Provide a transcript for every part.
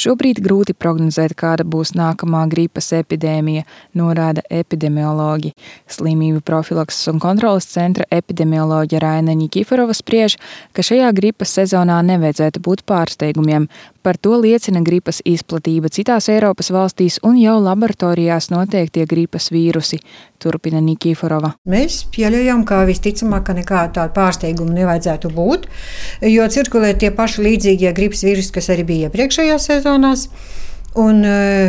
Šobrīd grūti prognozēt, kāda būs nākamā gripas epidēmija, norāda epidemiologi. Slimību profilakses un kontroles centra epidemioloģe Raina Nikiforova spriež, ka šajā gripas sezonā nevajadzētu būt pārsteigumiem. Par to liecina gripas izplatība citās Eiropas valstīs un jau laboratorijās noteiktie gripas vīrusi, turpina Nikiforova. Mēs pieļaujam, ka visticamāk, ka nekāda tāda pārsteiguma nevajadzētu būt, jo cirkulē tie paši līdzīgie gripas vīrusi, kas arī bija iepriekšējās sezonās. Un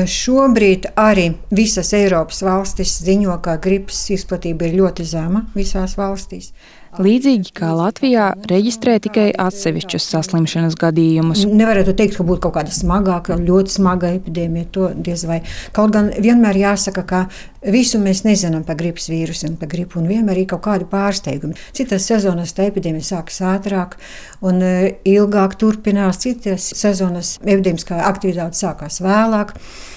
šobrīd arī visas Eiropas valstis ziņo, ka gripas izplatība ir ļoti zema visās valstīs. Līdzīgi kā Latvijā, reģistrē tikai atsevišķus saslimšanas gadījumus. Nevarētu teikt, ka būtu kaut kāda smagāka, ļoti smaga epidēmija, to diez vai. Kaut gan vienmēr jāsaka, ka visu mēs nezinām par gripas vīrusiem, par gripu, un vienmēr ir kaut kādi pārsteigumi. Citas sezonas tā epidēmija sākas ātrāk un ilgāk turpinās, citas sezonas epidēmiskā aktivitāte sākās vēlāk.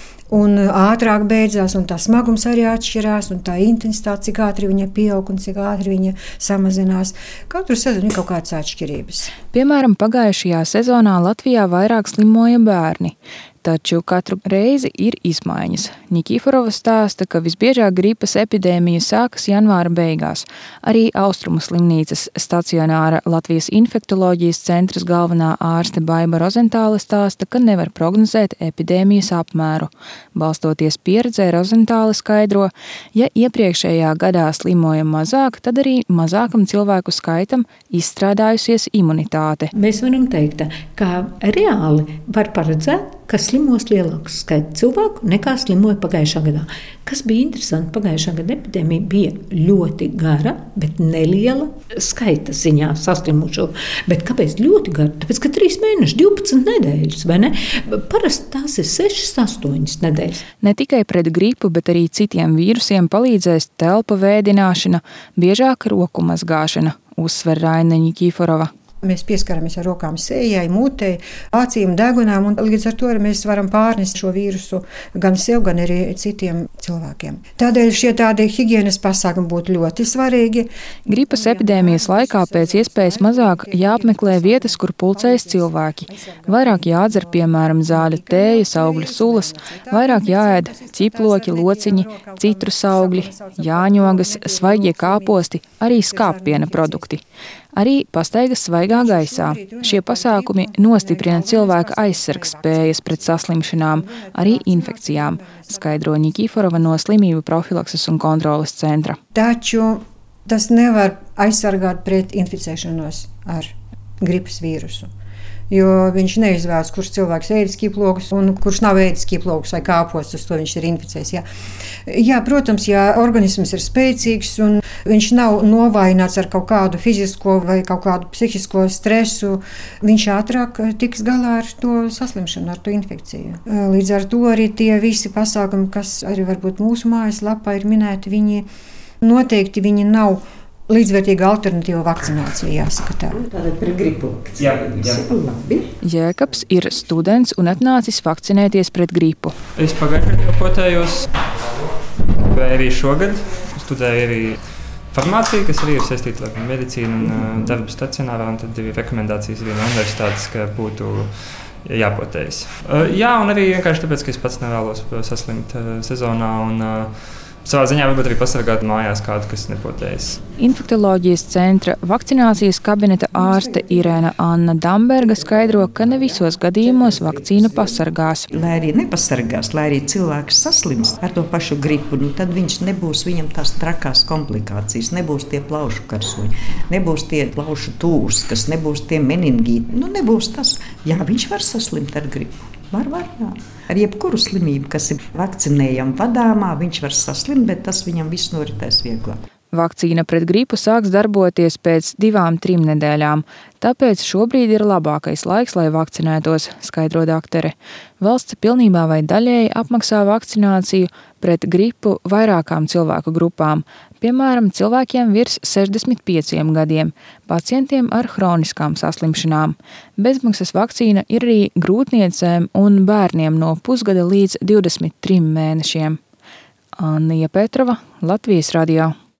Un ātrāk beidzās, un tā smagums arī atšķirās, un tā intensitāte, cik ātri viņa pieaug un cik ātri viņa samazinās. Katru sezonu ir kaut kādas atšķirības. Piemēram, pagājušajā sezonā Latvijā vairāk slimoja bērni. Taču katru reizi ir izmaiņas. Nikiforova stāsta, ka visbiežāk gripas epidēmija sākas janvāra beigās. Arī Austrumu slimnīcas stacionāra Latvijas infektoloģijas centras galvenā ārste Baiba Rozentāle stāsta, ka nevar prognozēt epidēmijas apmēru. Balstoties pieredzē, Rozentāle skaidro, ja iepriekšējā gadā slimoja mazāk, tad arī mazākam cilvēku skaitam izstrādājusies imunitāte. Mēs varam teikt, ka reāli var paredzēt, ka slimos lielāks skaits cilvēku nekā slimoja pagājušā gadā. Kas bija interesanti, pagājušā gada epidēmija bija ļoti gara, bet neliela skaita ziņā saslimušo. Bet kāpēc ļoti gara? Tāpēc, ka 3 mēneši, 12 nedēļas, vai ne? Parasti tās ir 6-8 nedēļas. Ne tikai pret gripu, bet arī citiem vīrusiem palīdzēs telpu vēdināšana, biežāk roku mazgāšana, uzsver Raina Nikiforova. Mēs pieskaramies ar rokām sējai, mutei, acīm, degunām, un līdz ar to mēs varam pārnest šo vīrusu gan sev, gan arī citiem cilvēkiem. Tādēļ šie tādi higienas pasākumi būtu ļoti svarīgi. Gripas epidēmijas laikā pēc iespējas mazāk jāapmeklē vietas, kur pulcējas cilvēki. Vairāk jādzer, piemēram, zāļu tējas, augļu sulas, vairāk jāēd ķiploki, lociņi, citrus augļi, jāņogas, svaigie kāposti, arī skāppiena produkti. Arī pastaigas svaigā gaisā. Šie pasākumi nostiprina cilvēka aizsargspējas pret saslimšanām, arī infekcijām, skaidro Nikiforova no Slimību profilakses un kontroles centra. Taču tas nevar aizsargāt pret inficēšanos ar gripas vīrusu. Jo viņš neizvēlas, kurš cilvēks ēdis ķiplokus un kurš nav ēdis ķiplokus vai kāpostus, to viņš ir inficējis. Jā, protams, ja organisms ir spēcīgs un viņš nav novājināts ar kaut kādu fizisko vai kaut kādu psihisko stresu, viņš ātrāk tiks galā ar to saslimšanu, ar to infekciju. Līdz ar to arī tie visi pasākumi, kas arī varbūt mūsu mājaslapā ir minēti, viņi noteikti nav līdzvērtīga alternatīva vakcinācija, jāsaka tā. Tātad pret gripu. Jā. Jēkabs ir students un atnācis vakcinēties pret gripu. Es pagājušajā gadā potējos, vai arī šogad. Studēju arī farmāciju, kas arī ir saistīta ar medicīnu un darbu stacionārā, un tad ir rekomendācijas arī no universitātes, ka būtu jāpotējas. Jā, un arī vienkārši tāpēc, ka es pats nevēlos saslimt sezonā un savā ziņā varbūt arī pasargāt mājās kādu, kas nepotējas. Infektoloģijas centra vakcinācijas kabineta ārste Irēna Anna Damberga skaidro, ka ne visos gadījumos vakcīna pasargās. Lai arī nepasargās, lai arī cilvēks saslimst ar to pašu gripu, tad nebūs viņam tās trakās komplikācijas, nebūs tie plaušu karsoņi, nebūs tie plaušu tūrs, kas nebūs tie meningīti. Nebūs tas. Jā, viņš var saslimt ar gripu. Var, jā. Ar jebkuru slimību, kas ir vakcinējama vadāmā, viņš var saslimt, bet tas viņam viss noritēs vieglāk. Vakcīna pret gripu sāks darboties pēc 2-3 nedēļām, tāpēc šobrīd ir labākais laiks, lai vakcinētos, skaidro daktore. Valsts pilnībā vai daļēji apmaksā vakcināciju pret gripu vairākām cilvēku grupām, piemēram, cilvēkiem virs 65 gadiem, pacientiem ar hroniskām saslimšanām. Bezmaksas vakcīna ir arī grūtniecēm un bērniem no pusgada līdz 23 mēnešiem. Anija Petrova, Latvijas radio.